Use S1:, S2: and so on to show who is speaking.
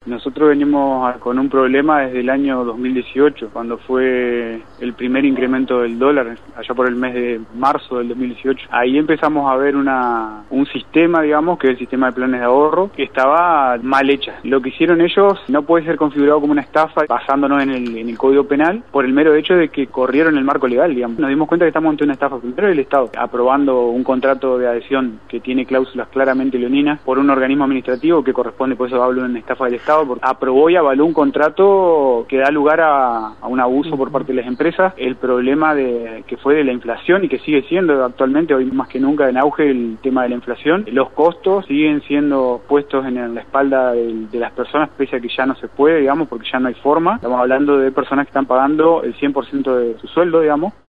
S1: Nosotros venimos con un problema desde el año 2018, cuando fue el primer incremento del dólar, allá por el mes de marzo del 2018. Ahí empezamos a ver un sistema, digamos, que es el sistema de planes de ahorro, que estaba mal hecha. Lo que hicieron ellos no puede ser configurado como una estafa basándonos en el Código Penal por el mero hecho de que corrieron el marco legal, digamos. Nos dimos cuenta que estamos ante una estafa. Primero el Estado, aprobando un contrato de adhesión que tiene cláusulas claramente leoninas por un organismo administrativo que corresponde, por eso hablo de una estafa del Estado, porque aprobó y avaló un contrato que da lugar a un abuso por parte de las empresas. El problema que fue de la inflación y que sigue siendo actualmente, hoy más que nunca en auge, el tema de la inflación. Los costos siguen siendo puestos en la espalda de las personas, pese a que ya no se puede, digamos, porque ya no hay forma. Estamos hablando de personas que están pagando el 100% de su sueldo, digamos.